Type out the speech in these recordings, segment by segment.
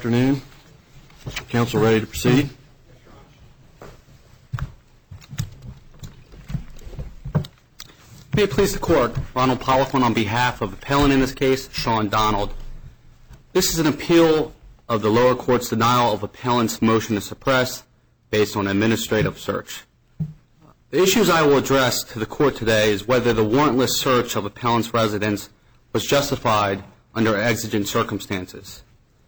afternoon. Council ready to proceed? May it please the Court, Ronald Poliquin on behalf of the appellant in this case, Sean Donald. This is an appeal of the lower court's denial of appellant's motion to suppress based on administrative search. The issues I will address to the Court today is whether the warrantless search of appellant's residence was justified under exigent circumstances,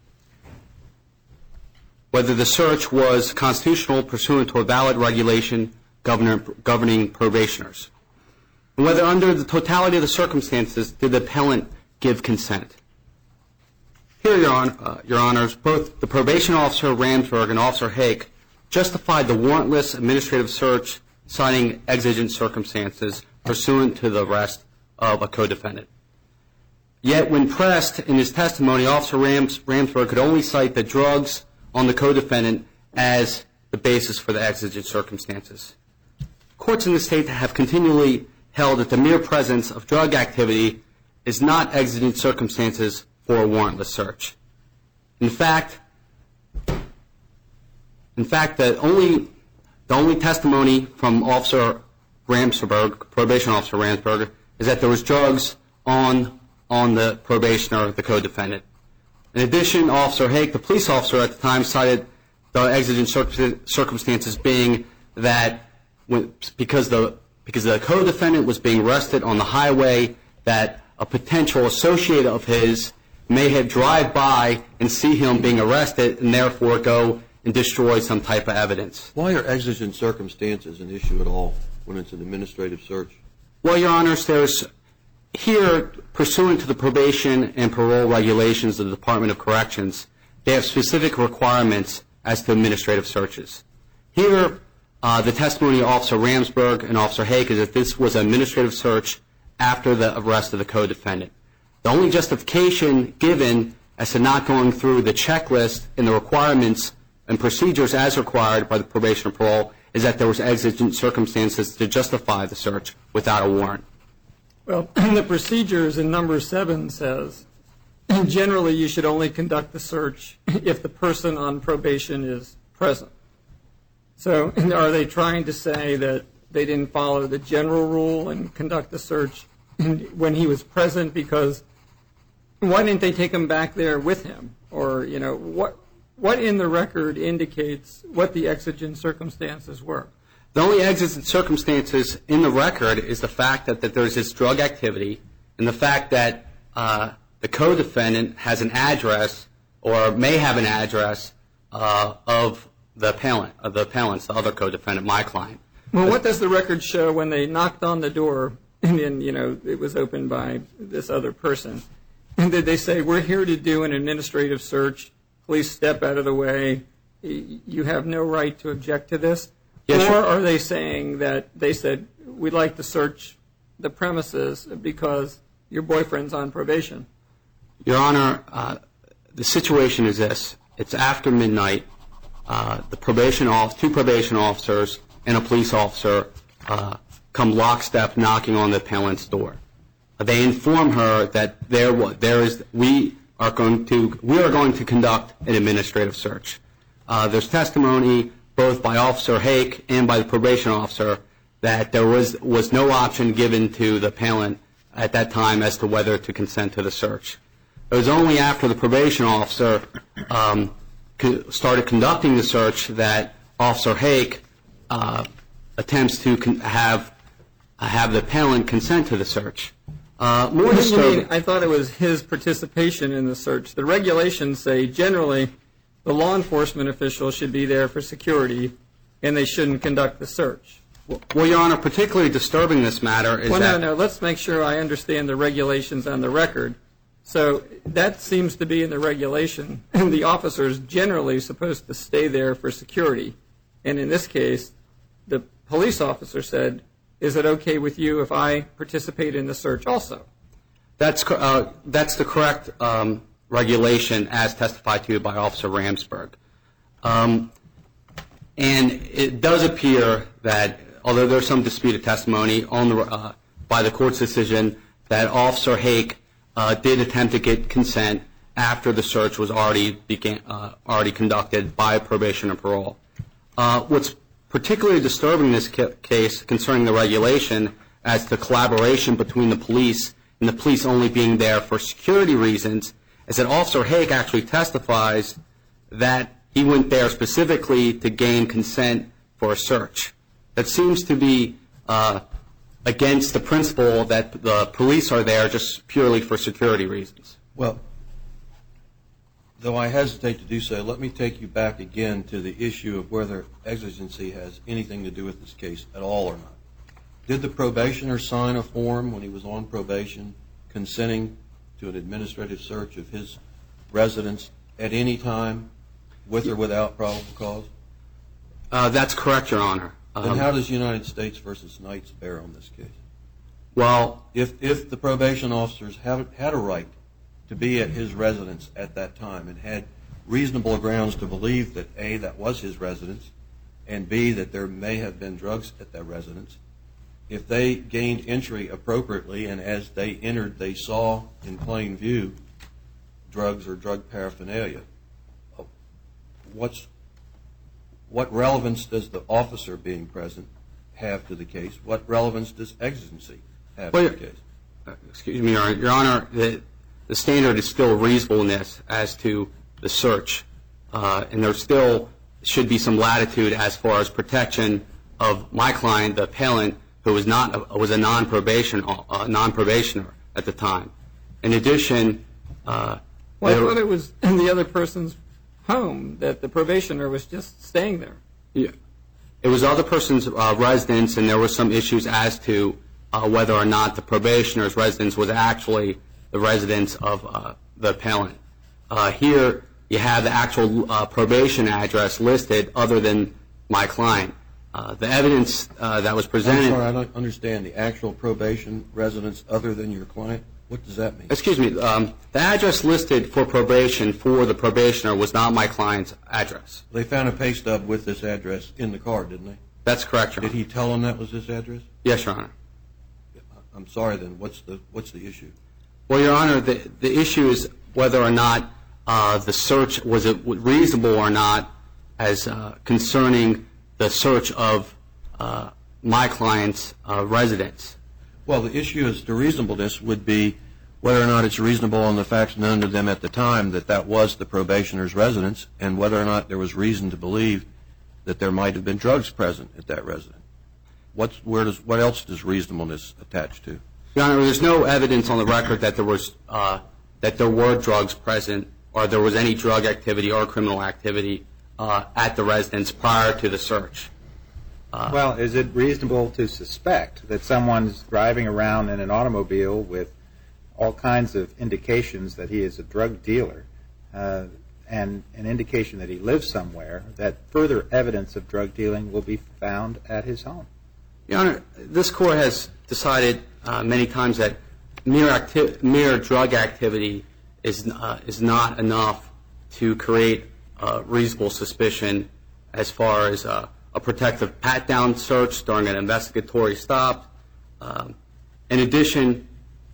whether the search was constitutional pursuant to a valid regulation governing probationers, and whether under the totality of the circumstances did the appellant give consent. Here, Your Honors, both the probation officer Ramsberg and Officer Hake justified the warrantless administrative search citing exigent circumstances pursuant to the arrest of a co-defendant. Yet when pressed in his testimony, Officer Ramsberg could only cite the drugs on the co-defendant as the basis for the exigent circumstances. Courts in the state have continually held that the mere presence of drug activity is not exigent circumstances for a warrantless search. In fact, the only testimony from Officer Ramsberg, probation officer Ramsberg, is that there was drugs on the probationer, the co-defendant. In addition, Officer Hake, the police officer at the time, cited the exigent circumstances being that because the co-defendant was being arrested on the highway, that a potential associate of his may have drive by and see him being arrested and therefore go and destroy some type of evidence. Why are exigent circumstances an issue at all when it's an administrative search? Well, Your Honors, there's here, pursuant to the probation and parole regulations of the Department of Corrections, they have specific requirements as to administrative searches. Here, the testimony of Officer Ramsberg and Officer Hake is that this was an administrative search after the arrest of the co-defendant. The only justification given as to not going through the checklist and the requirements and procedures as required by the probation and parole is that there was exigent circumstances to justify the search without a warrant. Well, the procedures in number 7 says, generally you should only conduct the search if the person on probation is present. So are they trying to say that they didn't follow the general rule and conduct the search when he was present? Because why didn't they take him back there with him? Or, you know, what in the record indicates what the exigent circumstances were? The only exigent circumstances in the record is the fact that there's this drug activity and the fact that the co-defendant has an address or may have an address of the appellants, the other co-defendant, my client. Well, what does the record show when they knocked on the door and then, you know, it was opened by this other person? And did they say, we're here to do an administrative search, please step out of the way, you have no right to object to this? Yes, or are they saying that they said, we'd like to search the premises because your boyfriend's on probation? Your Honor, the situation is this. It's after midnight. Two probation officers and a police officer come lockstep knocking on the appellant's door. They inform her that we are going to conduct an administrative search. There's testimony both by Officer Hake and by the probation officer that there was no option given to the appellant at that time as to whether to consent to the search. It was only after the probation officer started conducting the search that Officer Hake attempts to have the appellant consent to the search. I thought it was his participation in the search. The regulations say generally the law enforcement official should be there for security and they shouldn't conduct the search. Well, Your Honor, particularly disturbing this matter is No, let's make sure I understand the regulations on the record. So that seems to be in the regulation. The officer is generally supposed to stay there for security. And in this case, the police officer said, is it okay with you if I participate in the search also? That's the correct regulation as testified to by Officer Ramsberg. And it does appear that, although there's some disputed testimony by the court's decision, that Officer Hake did attempt to get consent after the search was already conducted by probation and parole. What's particularly disturbing in this case concerning the regulation as to collaboration between the police and the police only being there for security reasons is that Officer Hake actually testifies that he went there specifically to gain consent for a search. That seems to be against the principle that the police are there just purely for security reasons. Well, though I hesitate to do so, let me take you back again to the issue of whether exigency has anything to do with this case at all or not. Did the probationer sign a form when he was on probation consenting to an administrative search of his residence at any time, with or without probable cause? That's correct, Your Honor. Then how does United States v. Knights bear on this case? Well, if the probation officers had a right to be at his residence at that time and had reasonable grounds to believe that A, that was his residence, and B, that there may have been drugs at that residence, if they gained entry appropriately and as they entered they saw in plain view drugs or drug paraphernalia, what relevance does the officer being present have to the case? What relevance does exigency have to the case? Excuse me, Your Honor, the standard is still reasonableness as to the search, and there still should be some latitude as far as protection of my client, the appellant, who was a non-probationer at the time. In addition, well, I thought it was in the other person's home that the probationer was just staying there. Yeah. It was other person's residence, and there were some issues as to whether or not the probationer's residence was actually the residence of the appellant. Here you have the actual probation address listed other than my client. The evidence that was presented... I'm sorry, I don't understand. The actual probation residence other than your client? What does that mean? Excuse me. The address listed for probation for the probationer was not my client's address. They found a pay stub with this address in the car, didn't they? That's correct, Your Honor. Did he tell them that was his address? Yes, Your Honor. I'm sorry, then. What's the issue? Well, Your Honor, the issue is whether or not the search was reasonable or not as concerning the search of my client's residence. Well, the issue as to reasonableness would be whether or not it's reasonable on the facts known to them at the time that that was the probationer's residence, and whether or not there was reason to believe that there might have been drugs present at that residence. What else does reasonableness attach to? Your Honor, there's no evidence on the record that there were drugs present or there was any drug activity or criminal activity at the residence prior to the search. Well, is it reasonable to suspect that someone's driving around in an automobile with all kinds of indications that he is a drug dealer and an indication that he lives somewhere, that further evidence of drug dealing will be found at his home? Your Honor, this Court has decided many times that mere drug activity is not enough to create reasonable suspicion as far as a protective pat-down search during an investigatory stop. In addition,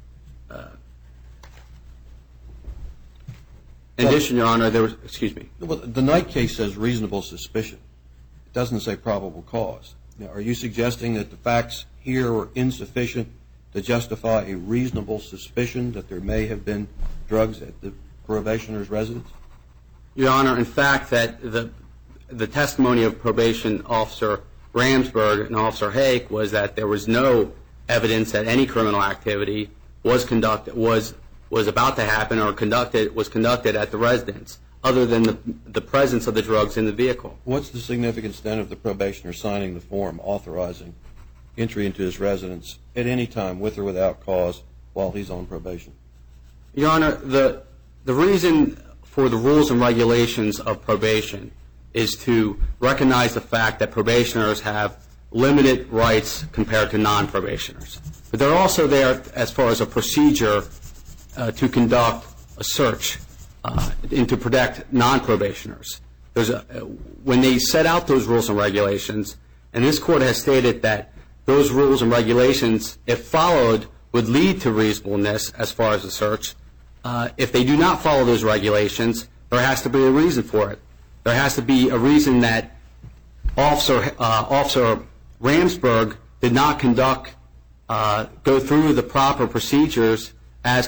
Your Honor, excuse me. Well, the Knight case says reasonable suspicion. It doesn't say probable cause. Now, are you suggesting that the facts here are insufficient to justify a reasonable suspicion that there may have been drugs at the probationer's residence? Your Honor, in fact, that the testimony of probation officer Ramsberg and Officer Hake was that there was no evidence that any criminal activity was about to happen or was conducted at the residence, other than the presence of the drugs in the vehicle. What's the significance then of the probationer signing the form authorizing entry into his residence at any time, with or without cause, while he's on probation? Your Honor, the reason for the rules and regulations of probation is to recognize the fact that probationers have limited rights compared to non-probationers. But they're also there as far as a procedure to conduct a search and to protect non-probationers. When they set out those rules and regulations, and this Court has stated that those rules and regulations, if followed, would lead to reasonableness as far as the search, if they do not follow those regulations, there has to be a reason for it. There has to be a reason that Officer Ramsberg did not go through the proper procedures as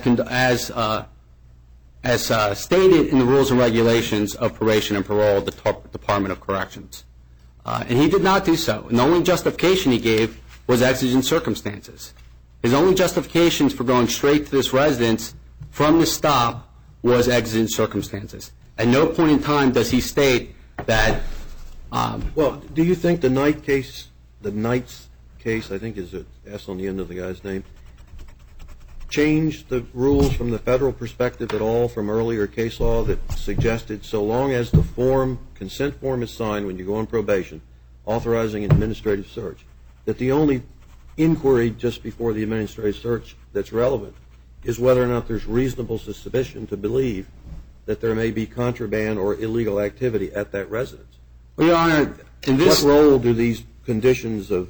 stated in the rules and regulations of probation and parole at the Department of Corrections. And he did not do so. And the only justification he gave was exigent circumstances. His only justifications for going straight to this residence from the stop was exigent circumstances. At no point in time does he state that. Well, do you think the Knight's case, I think is an S on the end of the guy's name, changed the rules from the federal perspective at all from earlier case law that suggested so long as the consent form is signed when you go on probation, authorizing an administrative search, that the only inquiry just before the administrative search that's relevant is whether or not there's reasonable suspicion to believe that there may be contraband or illegal activity at that residence? Well, Your Honor, in this... What role do these conditions of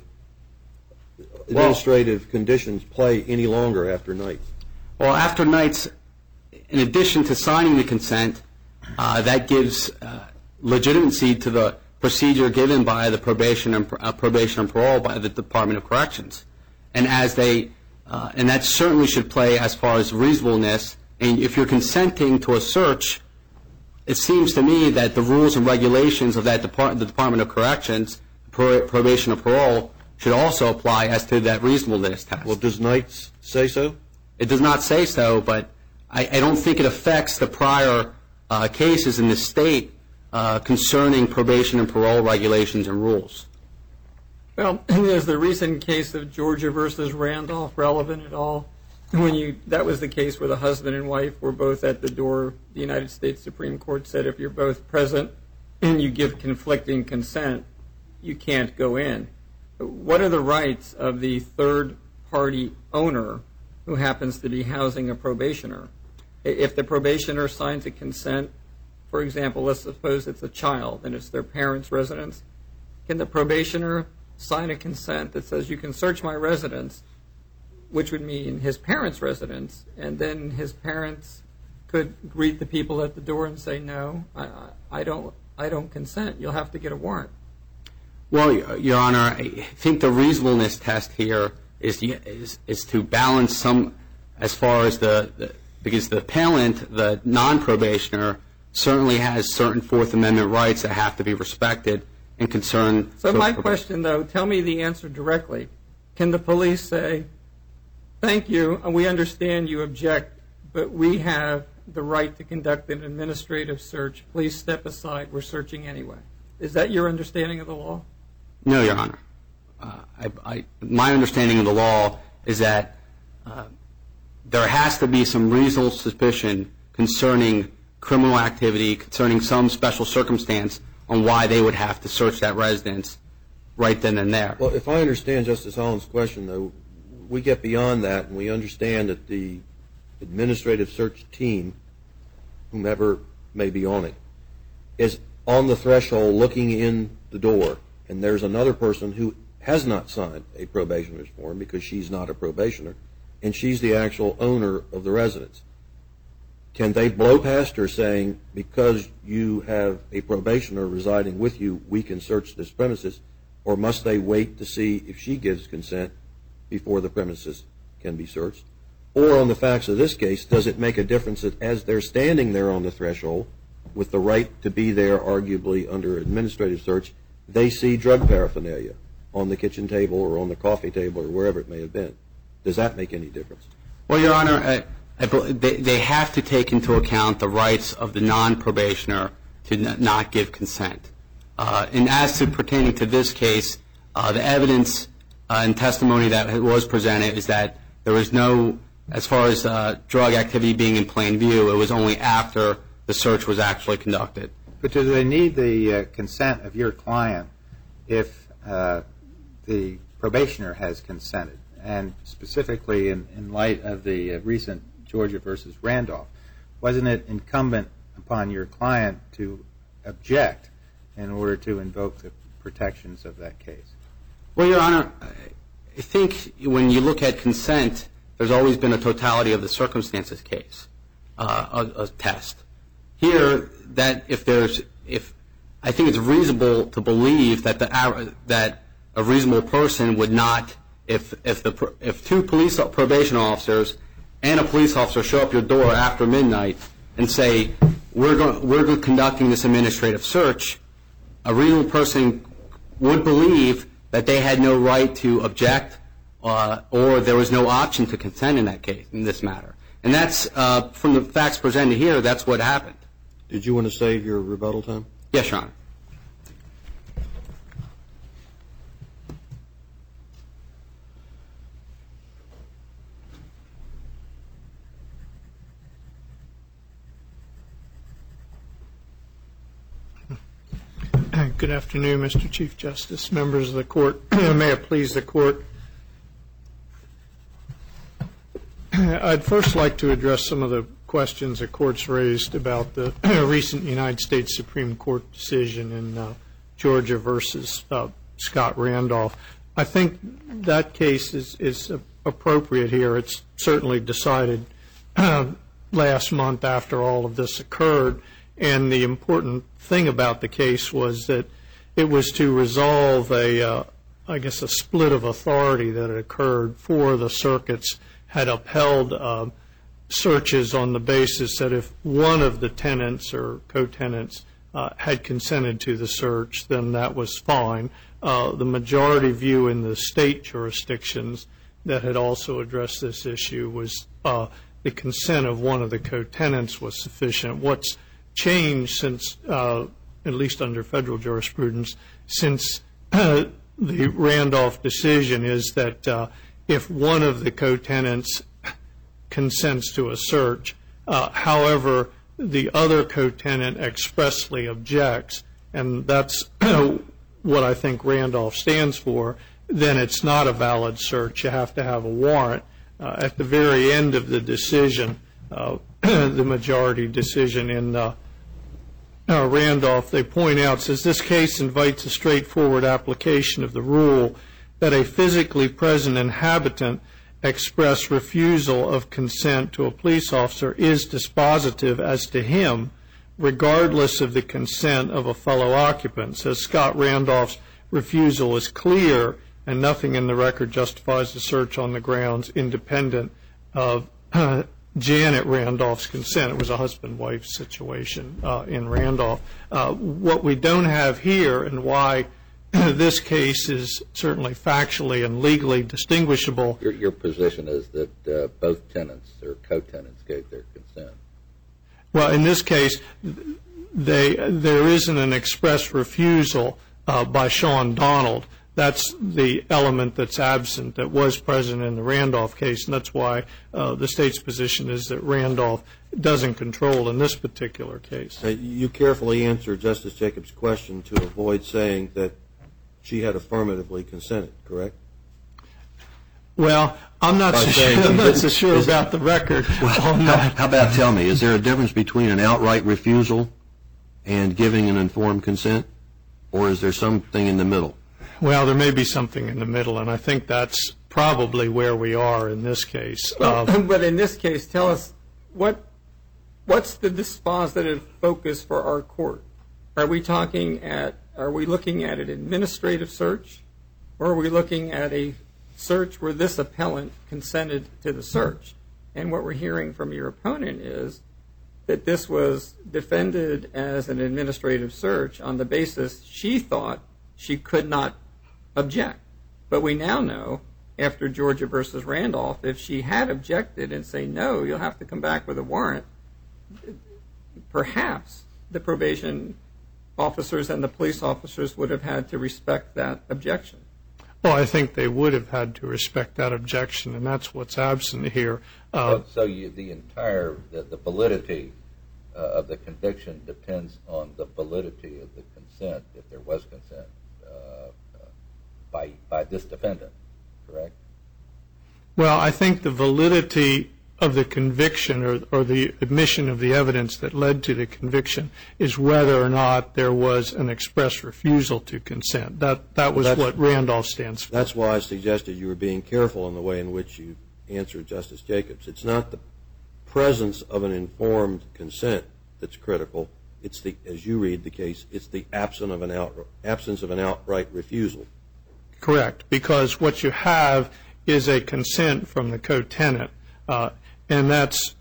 administrative conditions play any longer after Knight? Well, after Knight's, in addition to signing the consent, that gives legitimacy to the procedure given by the probation and parole by the Department of Corrections. And and that certainly should play as far as reasonableness. And if you're consenting to a search, it seems to me that the rules and regulations of the Department of Corrections, probation and parole, should also apply as to that reasonableness test. Well, does Knight say so? It does not say so, but I don't think it affects the prior cases in the state concerning probation and parole regulations and rules. Well, is the recent case of Georgia versus Randolph relevant at all? That was the case where the husband and wife were both at the door. The United States Supreme Court said if you're both present and you give conflicting consent, you can't go in. What are the rights of the third-party owner who happens to be housing a probationer? If the probationer signs a consent, for example, let's suppose it's a child and it's their parents' residence, can the probationer sign a consent that says you can search my residence, which would mean his parents' residence, and then his parents could greet the people at the door and say, no, I don't consent. You'll have to get a warrant. Well, Your Honor, I think the reasonableness test here is to balance some, as far as because the appellant, the non-probationer, certainly has certain Fourth Amendment rights that have to be respected and concerned. So my question, though, tell me the answer directly. Can the police say, thank you, and we understand you object, but we have the right to conduct an administrative search. Please step aside. We're searching anyway. Is that your understanding of the law? No, Your Honor. My understanding of the law is that there has to be some reasonable suspicion concerning criminal activity, concerning some special circumstance on why they would have to search that residence right then and there. Well, if I understand Justice Holland's question, though, we get beyond that and we understand that the administrative search team, whomever may be on it, is on the threshold looking in the door, and there's another person who has not signed a probationer's form because she's not a probationer, and she's the actual owner of the residence. Can they blow past her saying, because you have a probationer residing with you, we can search this premises, or must they wait to see if she gives consent before the premises can be searched? Or on the facts of this case, does it make a difference that as they're standing there on the threshold with the right to be there arguably under administrative search, they see drug paraphernalia on the kitchen table or on the coffee table or wherever it may have been? Does that make any difference? Well, Your Honor, they have to take into account the rights of the non-probationer to not give consent. And as to pertaining to this case, the evidence and testimony that was presented is that there was no, as far as drug activity being in plain view, it was only after the search was actually conducted. But do they need the consent of your client if the probationer has consented? And specifically in light of the recent Georgia versus Randolph, wasn't it incumbent upon your client to object in order to invoke the protections of that case? Well, Your Honor, I think when you look at consent, there's always been a totality of the circumstances case. a test. Here, I think it's reasonable to believe that that a reasonable person would not, if two probation officers and a police officer show up your door after midnight and say, we're conducting this administrative search, a reasonable person would believe that they had no right to object or there was no option to consent in that case, in this matter. And that's, from the facts presented here, that's what happened. Did you want to save your rebuttal time? Yes, Your Honor. Good afternoon, Mr. Chief Justice, members of the Court. May it please the Court. I'd first like to address some of the questions the Court's raised about the recent United States Supreme Court decision in Georgia versus Scott Randolph. I think that case is appropriate here. It's certainly decided last month after all of this occurred, and the important thing about the case was that it was to resolve a split of authority that had occurred. Four of the circuits had upheld searches on the basis that if one of the tenants or co-tenants had consented to the search, then that was fine. The majority view in the state jurisdictions that had also addressed this issue was the consent of one of the co-tenants was sufficient. What's changed since, at least under federal jurisprudence, since the Randolph decision is that if one of the co-tenants consents to a search, however, the other co-tenant expressly objects, and that's what I think Randolph stands for, then it's not a valid search. You have to have a warrant. At the very end of the decision, the majority decision in Randolph, they point out, says this case invites a straightforward application of the rule that a physically present inhabitant express refusal of consent to a police officer is dispositive as to him, regardless of the consent of a fellow occupant. Says Scott Randolph's refusal is clear, and nothing in the record justifies the search on the grounds independent of Janet Randolph's consent. It was a husband-wife situation in Randolph. What we don't have here, and why this case is certainly factually and legally distinguishable. Your position is that both tenants or co-tenants gave their consent. Well, in this case, there isn't an express refusal by Sean Donald. That's the element that's absent that was present in the Randolph case, and that's why the state's position is that Randolph doesn't control in this particular case. You carefully answered Justice Jacobs' question to avoid saying that she had affirmatively consented, correct? Well, I'm not so sure about the record. Well, how about tell me, is there a difference between an outright refusal and giving an informed consent, or is there something in the middle? Well, there may be something in the middle, and I think that's probably where we are in this case. But in this case, tell us, what's the dispositive focus for our court? Are we looking at an administrative search, or are we looking at a search where this appellant consented to the search? And what we're hearing from your opponent is that this was defended as an administrative search on the basis she thought she could not object. But we now know, after Georgia versus Randolph, if she had objected and say, no, you'll have to come back with a warrant, perhaps the probation officers and the police officers would have had to respect that objection. Well, I think they would have had to respect that objection, and that's what's absent here. So the validity of the conviction depends on the validity of the consent, if there was consent, by this defendant, correct? Well, I think the validity of the conviction or the admission of the evidence that led to the conviction is whether or not there was an express refusal to consent. That was what Randolph stands for. That's why I suggested you were being careful in the way in which you answered Justice Jacobs. It's not the presence of an informed consent that's critical. It's the, as you read the case, it's the absence of an outright refusal. Correct, because what you have is a consent from the co-tenant, and that's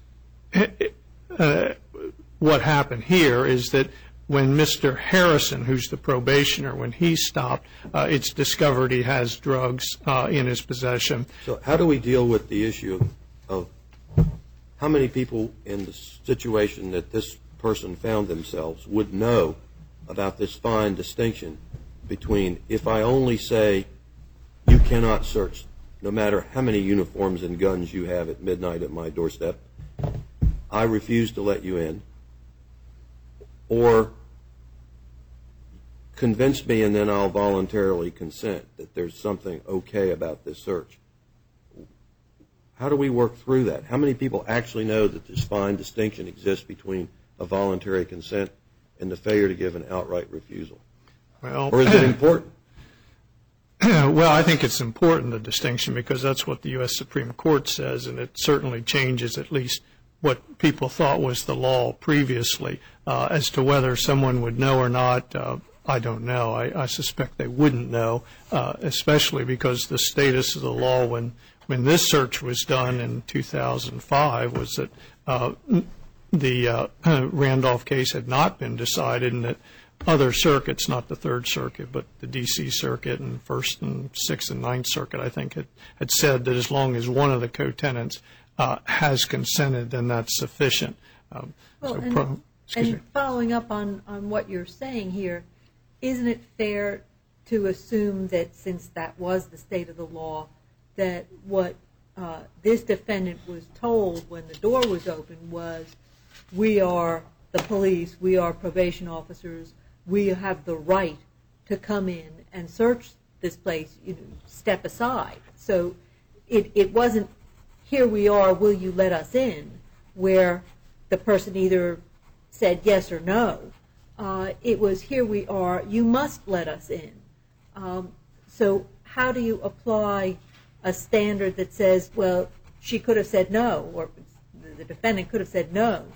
what happened here is that when Mr. Harrison, who's the probationer, when he stopped, it's discovered he has drugs in his possession. So how do we deal with the issue of how many people in the situation that this person found themselves would know about this fine distinction between if I only say you cannot search no matter how many uniforms and guns you have at midnight at my doorstep, I refuse to let you in, or convince me and then I'll voluntarily consent that there's something okay about this search. How do we work through that? How many people actually know that this fine distinction exists between a voluntary consent and the failure to give an outright refusal? Well, or is it important? Well, I think it's important, the distinction, because that's what the U.S. Supreme Court says, and it certainly changes at least what people thought was the law previously. As to whether someone would know or not, I don't know. I suspect they wouldn't know, especially because the status of the law when this search was done in 2005 was that the Randolph case had not been decided, and that other circuits, not the Third Circuit, but the D.C. Circuit and First and Sixth and Ninth Circuit, I think, had said that as long as one of the co-tenants has consented, then that's sufficient. And following up on what you're saying here, isn't it fair to assume that since that was the state of the law, that what this defendant was told when the door was open was, we are the police, we are probation officers, we have the right to come in and search this place, step aside. So it wasn't, here we are, will you let us in, where the person either said yes or no. It was, here we are, you must let us in. So how do you apply a standard that says, well, she could have said no, or the defendant could have said no,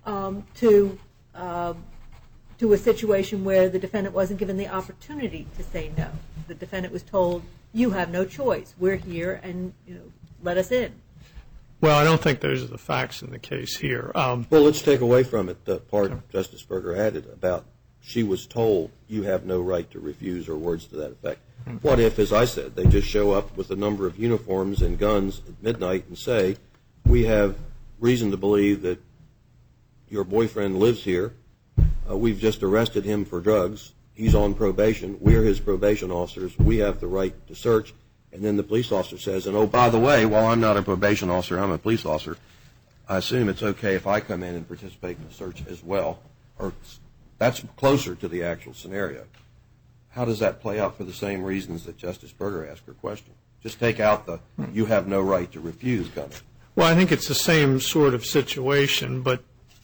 to a situation where the defendant wasn't given the opportunity to say no? The defendant was told, you have no choice, we're here, and let us in. Well, I don't think those are the facts in the case here. Well, let's take away from it the part Justice Berger added about she was told you have no right to refuse, or words to that effect. What if, as I said, they just show up with a number of uniforms and guns at midnight and say, we have reason to believe that your boyfriend lives here, we've just arrested him for drugs, he's on probation, we're his probation officers, we have the right to search, and then the police officer says, and oh, by the way, while I'm not a probation officer, I'm a police officer, I assume it's okay if I come in and participate in the search as well, or that's closer to the actual scenario. How does that play out for the same reasons that Justice Berger asked her question? Just take out the you have no right to refuse comment. Well, I think it's the same sort of situation, but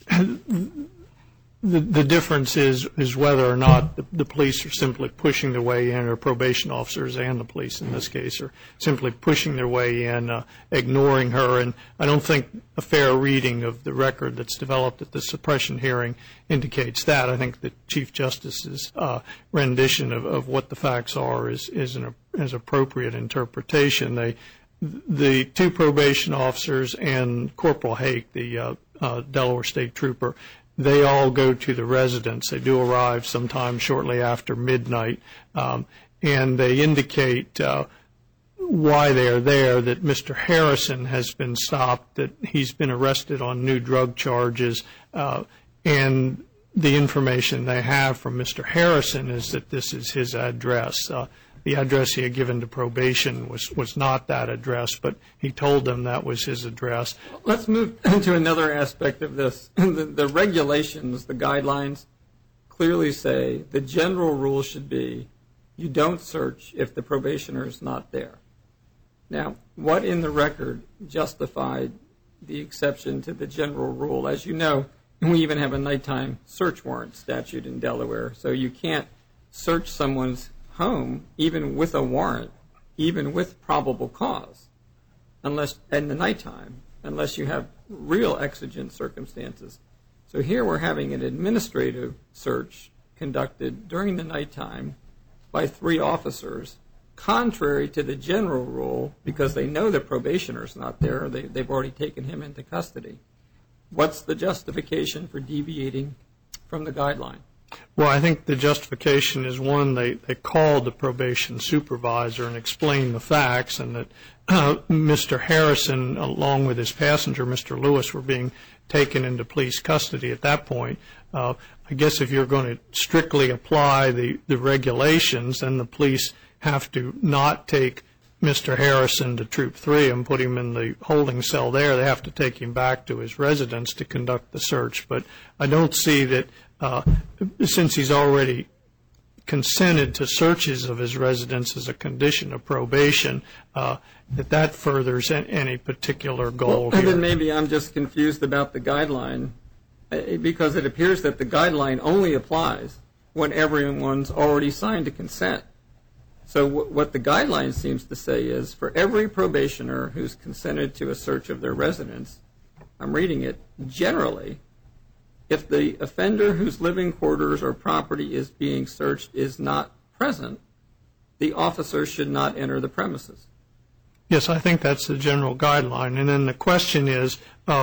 the difference is whether or not the police are simply pushing their way in, or probation officers and the police in this case are simply pushing their way in, ignoring her. And I don't think a fair reading of the record that's developed at the suppression hearing indicates that. I think the Chief Justice's rendition of what the facts are is an appropriate interpretation. The two probation officers and Corporal Hake, the Delaware State Trooper, they all go to the residence. They do arrive sometime shortly after midnight, and they indicate why they are there, that Mr. Harrison has been stopped, that he's been arrested on new drug charges, and the information they have from Mr. Harrison is that this is his address. The address he had given to probation was not that address, but he told them that was his address. Let's move to another aspect of this. The regulations, the guidelines, clearly say the general rule should be you don't search if the probationer is not there. Now, what in the record justified the exception to the general rule? As you know, we even have a nighttime search warrant statute in Delaware, so you can't search someone's home, even with a warrant, even with probable cause, unless in the nighttime, unless you have real exigent circumstances. So here we're having an administrative search conducted during the nighttime by 3 officers, contrary to the general rule, because they know the probationer's not there. They've already taken him into custody. What's the justification for deviating from the guideline? Well, I think the justification is, one, they called the probation supervisor and explained the facts, and that Mr. Harrison, along with his passenger, Mr. Lewis, were being taken into police custody at that point. I guess if you're going to strictly apply the regulations, then the police have to not take Mr. Harrison to Troop 3 and put him in the holding cell there. They have to take him back to his residence to conduct the search. But I don't see that since he's already consented to searches of his residence as a condition of probation, that furthers any particular goal here. And then maybe I'm just confused about the guideline, because it appears that the guideline only applies when everyone's already signed a consent. So what the guideline seems to say is, for every probationer who's consented to a search of their residence, I'm reading it, generally, if the offender whose living quarters or property is being searched is not present, the officer should not enter the premises. Yes, I think that's the general guideline. And then the question is,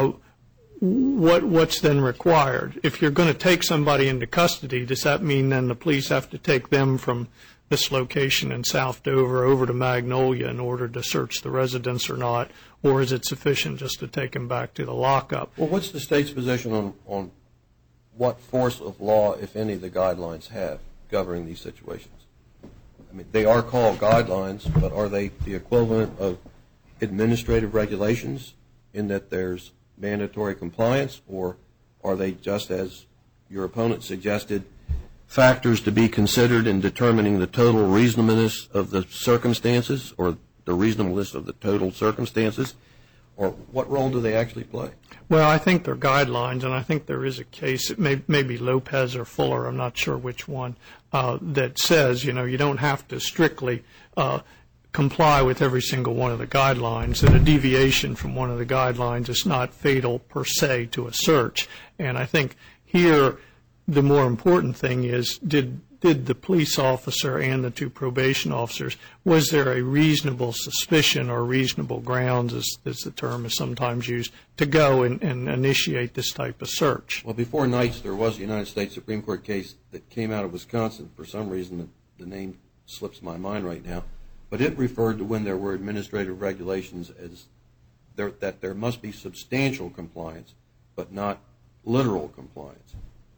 what's then required? If you're going to take somebody into custody, does that mean then the police have to take them from this location in South Dover over to Magnolia in order to search the residence or not? Or is it sufficient just to take them back to the lockup? Well, what's the state's position on what force of law, if any, the guidelines have governing these situations? I mean, they are called guidelines, but are they the equivalent of administrative regulations in that there's mandatory compliance, or are they, just as your opponent suggested, factors to be considered in determining the total reasonableness of the circumstances, or the reasonableness of the total circumstances, or what role do they actually play? Well, I think they're guidelines, and I think there is a case, it may be Lopez or Fuller, I'm not sure which one, that says, you don't have to strictly comply with every single one of the guidelines, and a deviation from one of the guidelines is not fatal per se to a search. And I think here the more important thing is, did the police officer and the 2 probation officers, was there a reasonable suspicion or reasonable grounds, as the term is sometimes used, to go and initiate this type of search? Well, before Knights, there was a United States Supreme Court case that came out of Wisconsin. For some reason, the name slips my mind right now. But it referred to when there were administrative regulations as that there must be substantial compliance, but not literal compliance.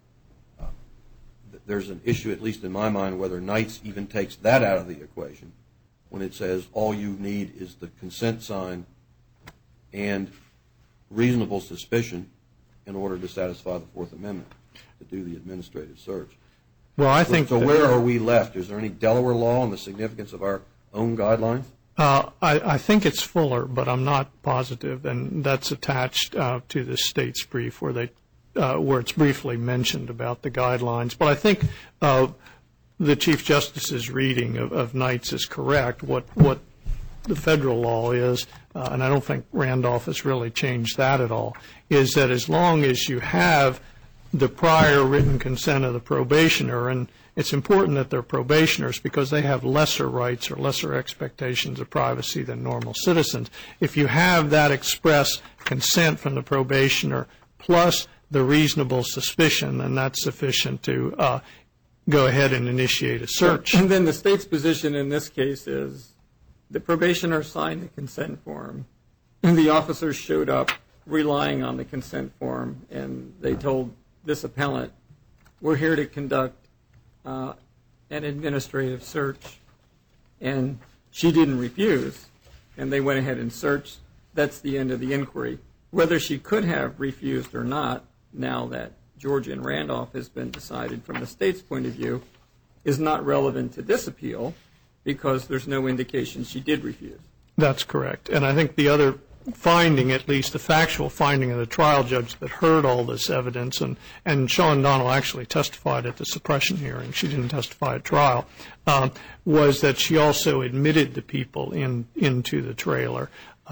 There's an issue, at least in my mind, whether Knights even takes that out of the equation when it says all you need is the consent sign and reasonable suspicion in order to satisfy the Fourth Amendment to do the administrative search. Well, I think so. Where are we left? Is there any Delaware law on the significance of our own guidelines? I think it's Fuller, but I'm not positive, and that's attached to the state's brief where it's briefly mentioned about the guidelines. But I think the Chief Justice's reading of Knights is correct. What the federal law is, and I don't think Randolph has really changed that at all, is that as long as you have the prior written consent of the probationer, and it's important that they're probationers because they have lesser rights or lesser expectations of privacy than normal citizens. If you have that express consent from the probationer plus the reasonable suspicion, then that's sufficient to go ahead and initiate a search. And then the state's position in this case is the probationer signed the consent form, and the officers showed up relying on the consent form, and they told this appellant, we're here to conduct an administrative search, and she didn't refuse, and they went ahead and searched. That's the end of the inquiry. Whether she could have refused or not, now that Georgia and Randolph has been decided from the state's point of view, is not relevant to this appeal because there's no indication she did refuse. That's correct. And I think the other finding, at least the factual finding of the trial judge that heard all this evidence, and Sean Donnell actually testified at the suppression hearing, she didn't testify at trial, was that she also admitted the people into the trailer.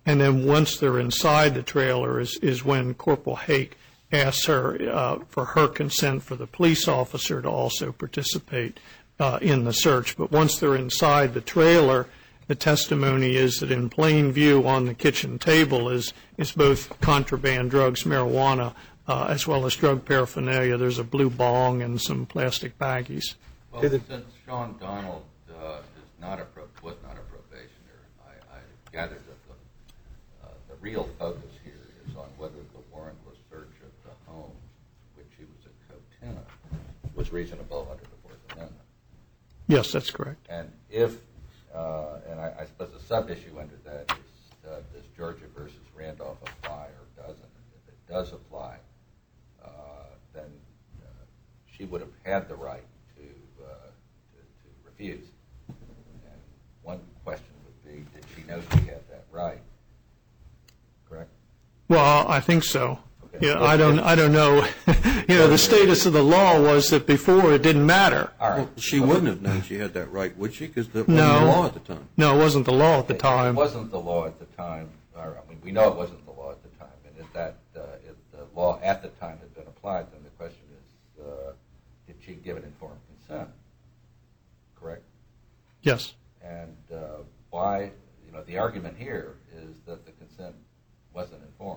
And then once they're inside the trailer is when Corporal Hake asks her for her consent for the police officer to also participate in the search. But once they're inside the trailer, the testimony is that in plain view on the kitchen table is both contraband drugs, marijuana, as well as drug paraphernalia. There's a blue bong and some plastic baggies. Well, since Sean Donald was not a probationer, I gather that the real focus here is on whether the warrantless search of the home, which he was a co-tenant, was reasonable under the Fourth Amendment. Yes, that's correct. And if, and I suppose the sub-issue under that is, does Georgia versus Randolph apply or doesn't? If it does apply, then she would have had the right to refuse. And one question would be, did she know she had that right? Correct? Well, I think so. Okay. Yeah, I don't know. The status of the law was that before it didn't matter. All right. Well, she wouldn't have known she had that right, would she? Because it wasn't the law at the time. No, it wasn't the law at the time. It wasn't the law at the time. We know it wasn't the law at the time. And if the law at the time had been applied, then the question is, did she give an informed consent? Correct? Yes. And why, the argument here is that the consent wasn't informed.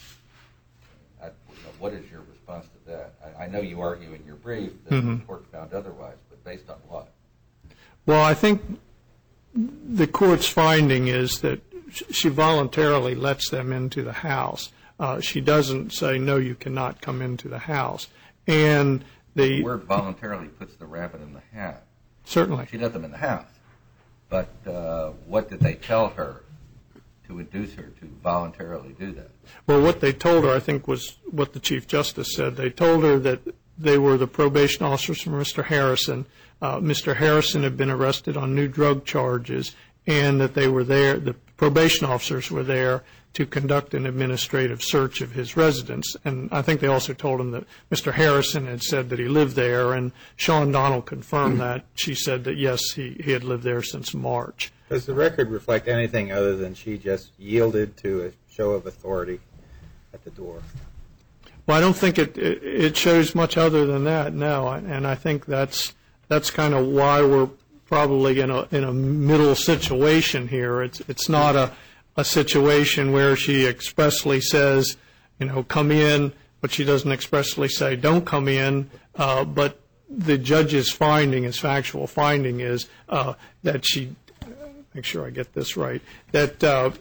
What is your response to that? I know you argue in your brief that the court found otherwise, but based on what? Well, I think the court's finding is that she voluntarily lets them into the house. She doesn't say, no, you cannot come into the house. And the word voluntarily puts the rabbit in the hat. Certainly. She let them in the house. But what did they tell her to induce her to voluntarily do that? Well, what they told her, I think, was what the Chief Justice said. They told her that they were the probation officers from Mr. Harrison. Mr. Harrison had been arrested on new drug charges, and that they were there, the probation officers were there to conduct an administrative search of his residence. And I think they also told him that Mr. Harrison had said that he lived there, and Sean Donald confirmed that. She said that, yes, he had lived there since March. Does the record reflect anything other than she just yielded to a show of authority at the door? Well, I don't think it shows much other than that, no. And I think that's kind of why we're probably in a middle situation here. It's not a situation where she expressly says, come in, but she doesn't expressly say don't come in. But the judge's finding, his factual finding, is that she, make sure I get this right, that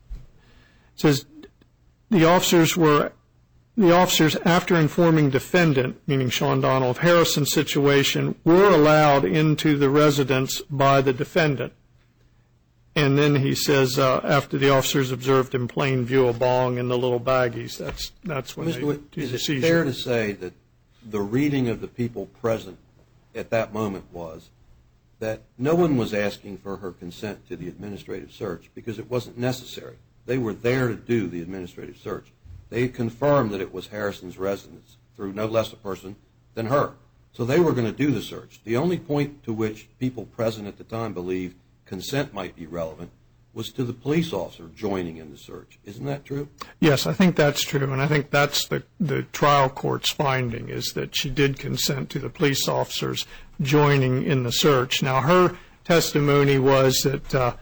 says the officers, after informing defendant, meaning Sean Donald, of Harrison's situation, were allowed into the residence by the defendant. And then he says, after the officers observed in plain view a bong and the little baggies, that's when they do the seizure. Is it fair to say that the reading of the people present at that moment was that no one was asking for her consent to the administrative search because it wasn't necessary? They were there to do the administrative search. They confirmed that it was Harrison's residence through no less a person than her. So they were going to do the search. The only point to which people present at the time believed consent might be relevant was to the police officer joining in the search. Isn't that true? Yes, I think that's true, and I think that's the trial court's finding, is that she did consent to the police officers joining in the search. Now, her testimony was that,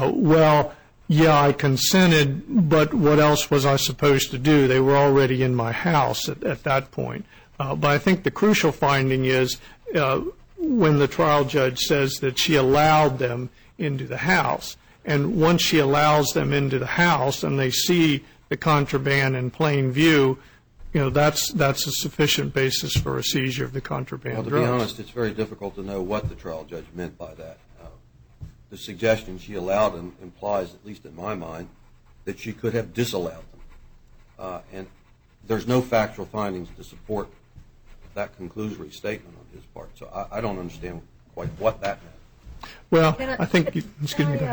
yeah, I consented, but what else was I supposed to do? They were already in my house at that point. But I think the crucial finding is when the trial judge says that she allowed them into the house. And once she allows them into the house and they see the contraband in plain view, that's a sufficient basis for a seizure of the contraband drugs. Well, to be honest, it's very difficult to know what the trial judge meant by that. The suggestion she allowed them implies, at least in my mind, that she could have disallowed them. And there's no factual findings to support that conclusory statement on his part. So I don't understand quite what that meant. Well, I think, excuse me.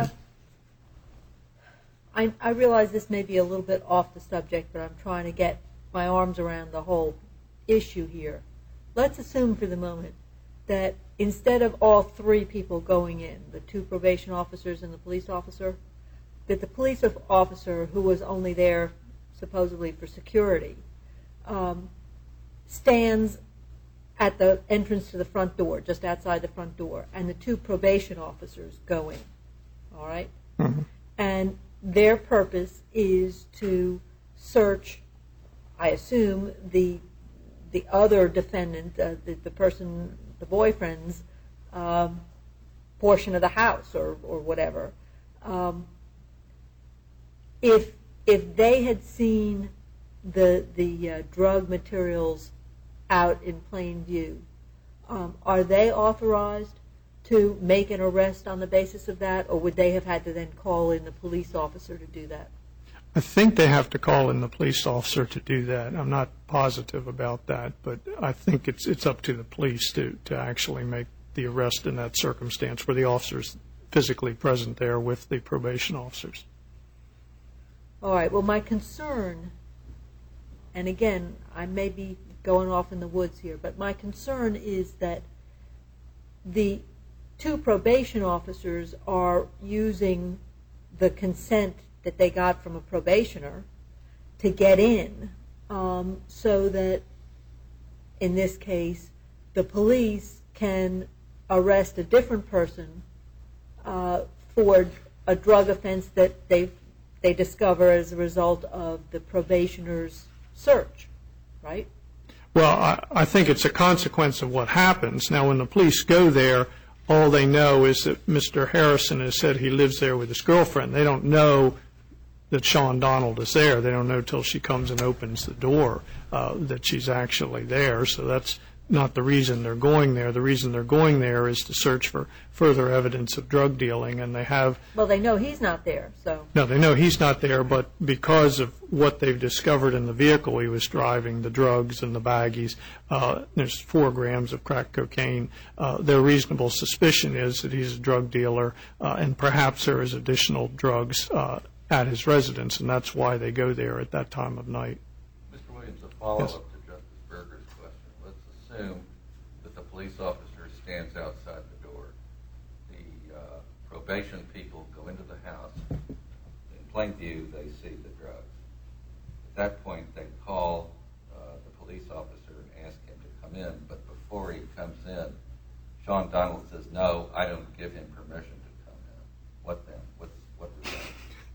I realize this may be a little bit off the subject, but I'm trying to get my arms around the whole issue here. Let's assume for the moment that instead of all three people going in, the two probation officers and the police officer, police officer, who was only there supposedly for security, stands at the entrance to the front door, just outside the front door, and the two probation officers go in, all right? Mm-hmm. And their purpose is to search, I assume, the other defendant, the person, the boyfriend's portion of the house or whatever. If they had seen the drug materials out in plain view, are they authorized to make an arrest on the basis of that, or would they have had to then call in the police officer to do that? I think they have to call in the police officer to do that. I'm not positive about that, but I think it's up to the police to actually make the arrest in that circumstance where the officer's physically present there with the probation officers. All right. Well, my concern, and again, I may be going off in the woods here, but my concern is that the two probation officers are using the consent that they got from a probationer to get in, so that, in this case, the police can arrest a different person for a drug offense that they discover as a result of the probationer's search, right? Well, I think it's a consequence of what happens. Now, when the police go there, all they know is that Mr. Harrison has said he lives there with his girlfriend. They don't know that Sean Donald is there. They don't know till she comes and opens the door that she's actually there. So that's not the reason they're going there. The reason they're going there is to search for further evidence of drug dealing, and they have... Well, they know he's not there, so... No, they know he's not there, but because of what they've discovered in the vehicle he was driving, the drugs and the baggies, there's 4 grams of crack cocaine, their reasonable suspicion is that he's a drug dealer, and perhaps there is additional drugs at his residence, and that's why they go there at that time of night. Mr. Williams, a follow-up to Justice Berger's question. Let's assume that the police officer stands outside the door. The probation people go into the house. In plain view, they see the drugs. At that point, they call the police officer and ask him to come in, but before he comes in, Sean Donald says, no, I don't give him permission to come in. What then? What is that?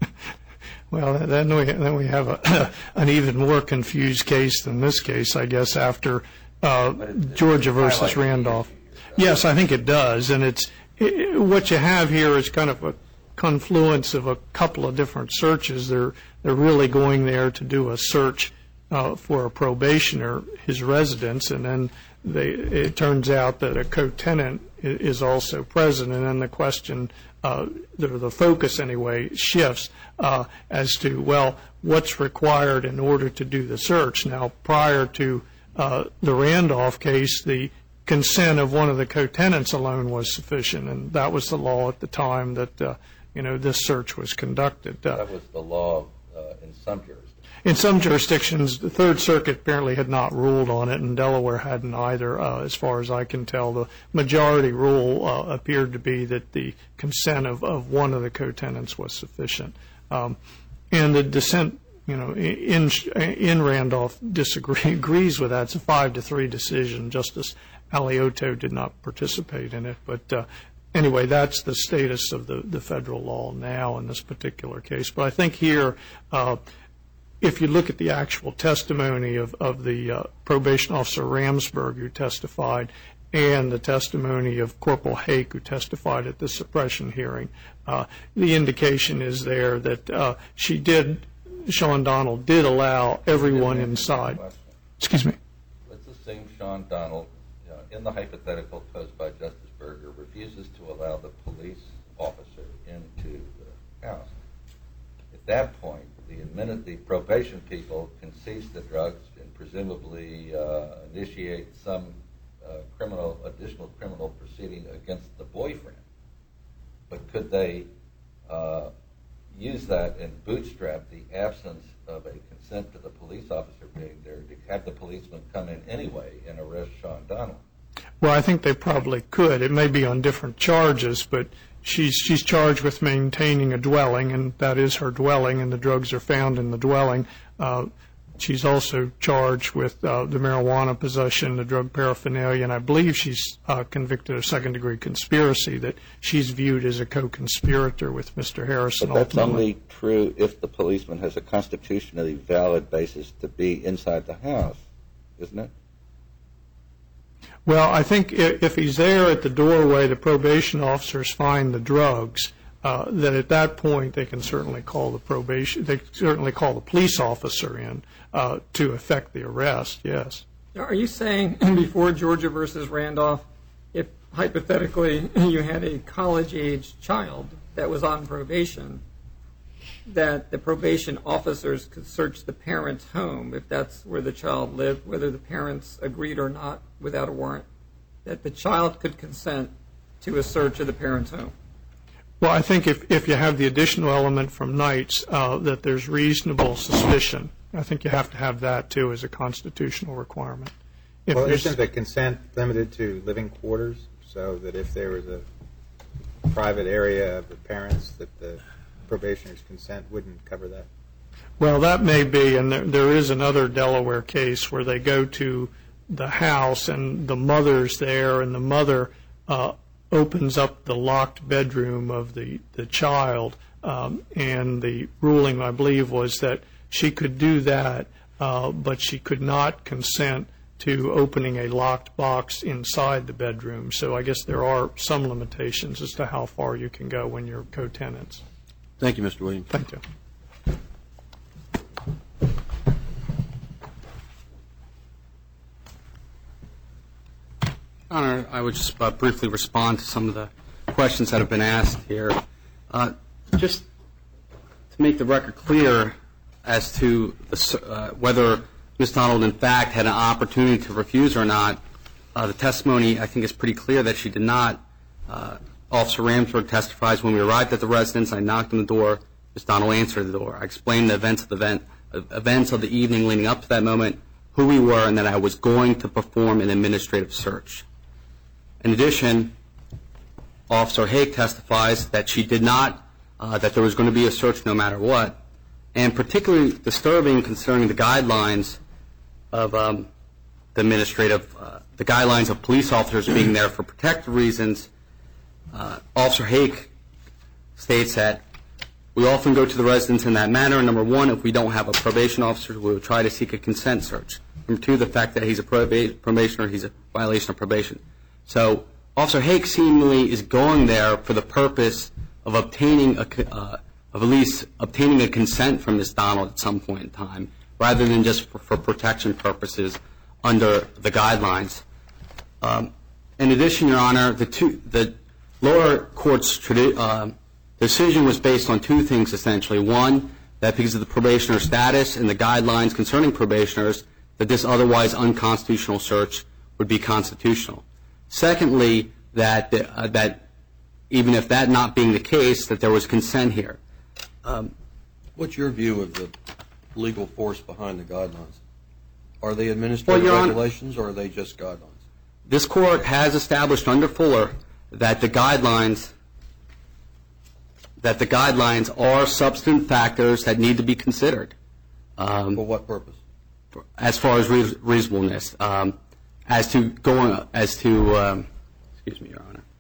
Well, then we have an even more confused case than this case, I guess, after Georgia versus Randolph. Yes, I think it does, and what you have here is kind of a confluence of a couple of different searches. They're really going there to do a search for a probationer, his residence, and then it turns out that a co-tenant is also present, and then the question, the focus anyway, shifts as to, well, what's required in order to do the search. Now, prior to the Randolph case, the consent of one of the co-tenants alone was sufficient, and that was the law at the time that this search was conducted. That was the law in some jurisdictions. In some jurisdictions, the Third Circuit apparently had not ruled on it, and Delaware hadn't either, as far as I can tell. The majority rule appeared to be that the consent of one of the co-tenants was sufficient. And the dissent, in Randolph agrees with that. It's a 5-3 decision. Justice Alioto did not participate in it. But anyway, that's the status of the federal law now in this particular case. But I think here, if you look at the actual testimony of the probation officer Ramsberg, who testified, and the testimony of Corporal Hake, who testified at the suppression hearing, the indication is there that Sean Donald did allow everyone inside. Excuse me. Let's assume Sean Donald, in the hypothetical posed by Justice Berger, refuses to allow the police officer into the house. At that point, the probation people can seize the drugs and presumably initiate some additional criminal proceeding against the boyfriend. But could they use that and bootstrap the absence of a consent to the police officer being there to have the policeman come in anyway and arrest Sean Donald? Well, I think they probably could. It may be on different charges, but she's charged with maintaining a dwelling, and that is her dwelling, and the drugs are found in the dwelling. She's also charged with the marijuana possession, the drug paraphernalia, and I believe she's convicted of second-degree conspiracy, that she's viewed as a co-conspirator with Mr. Harrison. But that's only true if the policeman has a constitutionally valid basis to be inside the house, isn't it? Well, I think if he's there at the doorway, the probation officers find the drugs, that at that point they can certainly call the police officer in to effect the arrest, yes. Are you saying before Georgia versus Randolph, if hypothetically you had a college-aged child that was on probation, that the probation officers could search the parent's home if that's where the child lived, whether the parents agreed or not without a warrant, that the child could consent to a search of the parent's home? Well, I think if you have the additional element from Knights that there's reasonable suspicion, I think you have to have that, too, as a constitutional requirement. Well, isn't the consent limited to living quarters, so that if there was a private area of the parents, that the probationer's consent wouldn't cover that? Well, that may be, and there is another Delaware case where they go to the house and the mother's there, and the mother opens up the locked bedroom of the child, and the ruling, I believe, was that she could do that, but she could not consent to opening a locked box inside the bedroom. So I guess there are some limitations as to how far you can go when you're co-tenants. Thank you, Mr. Williams. Thank you. Honor, I would just briefly respond to some of the questions that have been asked here. Just to make the record clear as to whether Ms. Donald, in fact, had an opportunity to refuse or not, the testimony, I think, is pretty clear that she did not. Officer Ramsberg testifies, when we arrived at the residence, I knocked on the door. Ms. Donald answered the door. I explained the events of the evening leading up to that moment, who we were, and that I was going to perform an administrative search. In addition, Officer Haig testifies that she did not, that there was going to be a search no matter what, and particularly disturbing concerning the guidelines of the administrative, the guidelines of police officers being there for protective reasons. Officer Haig states that we often go to the residence in that manner. Number one, if we don't have a probation officer, we will try to seek a consent search. Number two, the fact that he's a probationer, he's a violation of probation. So Officer Haig seemingly is going there for the purpose of obtaining at least obtaining a consent from Ms. Donald at some point in time, rather than just for protection purposes under the guidelines. In addition, Your Honor, the lower court's decision was based on two things, essentially. One, that because of the probationer status and the guidelines concerning probationers, that this otherwise unconstitutional search would be constitutional. Secondly, that even if that not being the case, that there was consent here. What's your view of the legal force behind the guidelines? Are they administrative regulations, or are they just guidelines? This court has established under Fuller that the guidelines are substantive factors that need to be considered. For what purpose? As far as reasonableness, excuse me, Your Honor.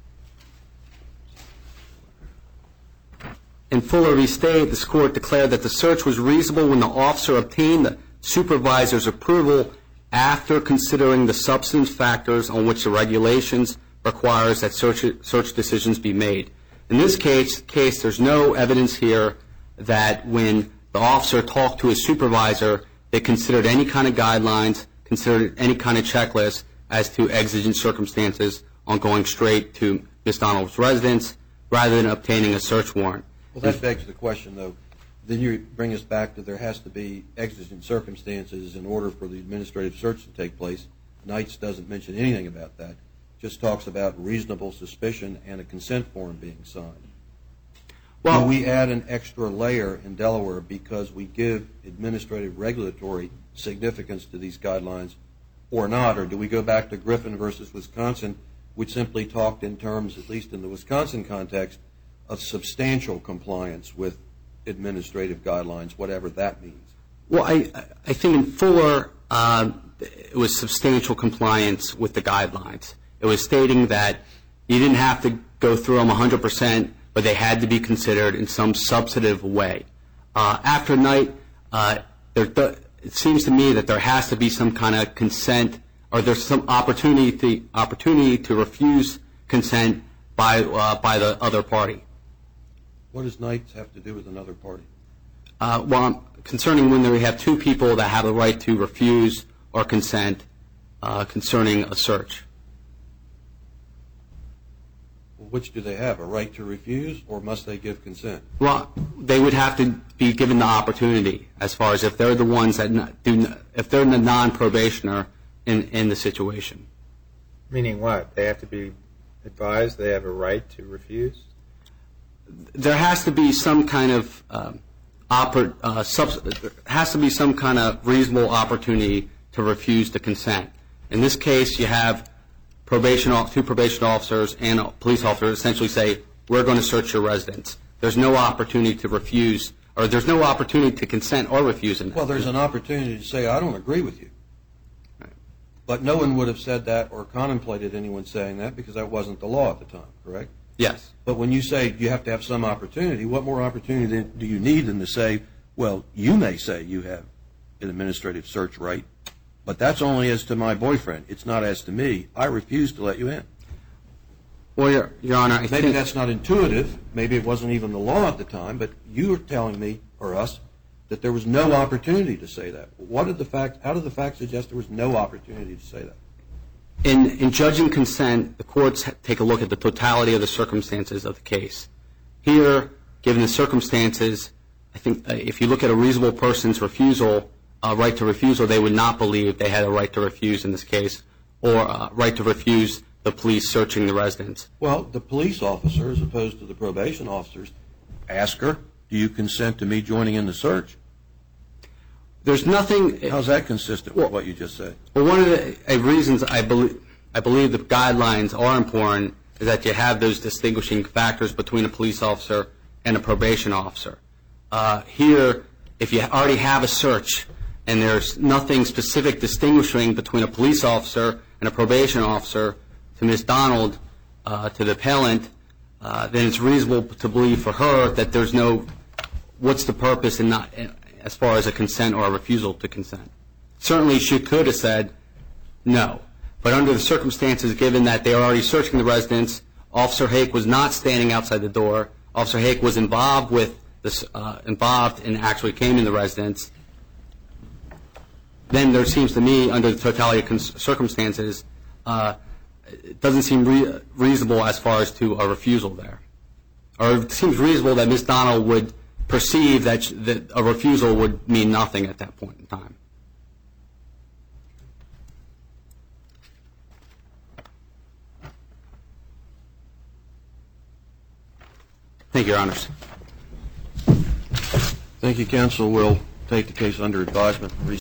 In Fuller v. State, this court declared that the search was reasonable when the officer obtained the supervisor's approval after considering the substantive factors on which the regulations requires that search decisions be made. In this case, there's no evidence here that when the officer talked to his supervisor, they considered any kind of guidelines, considered any kind of checklist as to exigent circumstances on going straight to Ms. Donald's residence rather than obtaining a search warrant. Well, that begs the question, though. Then you bring us back to there has to be exigent circumstances in order for the administrative search to take place. Knights doesn't mention anything about that. Just talks about reasonable suspicion and a consent form being signed. Well, do we add an extra layer in Delaware because we give administrative regulatory significance to these guidelines or not? Or do we go back to Griffin versus Wisconsin we simply talked in terms, at least in the Wisconsin context, of substantial compliance with administrative guidelines, whatever that means. Well, I think in Fuller, it was substantial compliance with the guidelines. It was stating that you didn't have to go through them 100%, but they had to be considered in some substantive way. After Knight, it seems to me that there has to be some kind of consent, or there's some opportunity to refuse consent by the other party. What does Knight have to do with another party? Well, concerning when we have two people that have the right to refuse or consent concerning a search. Which do they have, a right to refuse, or must they give consent? Well, they would have to be given the opportunity, as far as if they're the ones that if they're the non-probationer in the situation. Meaning what? They have to be advised they have a right to refuse? There has to be some kind of reasonable opportunity to refuse the consent. In this case, you have two probation officers and a police officer essentially say, we're going to search your residence. There's no opportunity to refuse, or there's no opportunity to consent or refuse. Well, there's an opportunity to say, I don't agree with you. Right. But no one would have said that or contemplated anyone saying that because that wasn't the law at the time, correct? Yes. But when you say you have to have some opportunity, what more opportunity do you need than to say, well, you may say you have an administrative search right, but that's only as to my boyfriend. It's not as to me. I refuse to let you in. Well, Your Honor, maybe that's not intuitive. Maybe it wasn't even the law at the time, but you are telling me, or us, that there was no opportunity to say that. How did the facts suggest there was no opportunity to say that? In judging consent, the courts take a look at the totality of the circumstances of the case. Here, given the circumstances, I think if you look at a reasonable person's right to refusal, they would not believe they had a right to refuse in this case, or a right to refuse the police searching the residence. Well, the police officer, as opposed to the probation officers, ask her, do you consent to me joining in the search? There's nothing. How's that consistent with what you just said? Well, one of the reasons I believe the guidelines are important is that you have those distinguishing factors between a police officer and a probation officer. Here, if you already have a search and there's nothing specific distinguishing between a police officer and a probation officer, to Ms. Donald, to the appellant, then it's reasonable to believe for her that there's no, what's the purpose in not, as far as a consent or a refusal to consent. Certainly she could have said no, but under the circumstances given that they are already searching the residence, Officer Hake was not standing outside the door. Officer Hake was involved and actually came in the residence. Then there seems to me, under the totality of circumstances, it doesn't seem reasonable as far as to a refusal there. Or it seems reasonable that Ms. Donald would perceive that a refusal would mean nothing at that point in time. Thank you, Your Honors. Thank you, counsel. We'll take the case under advisement.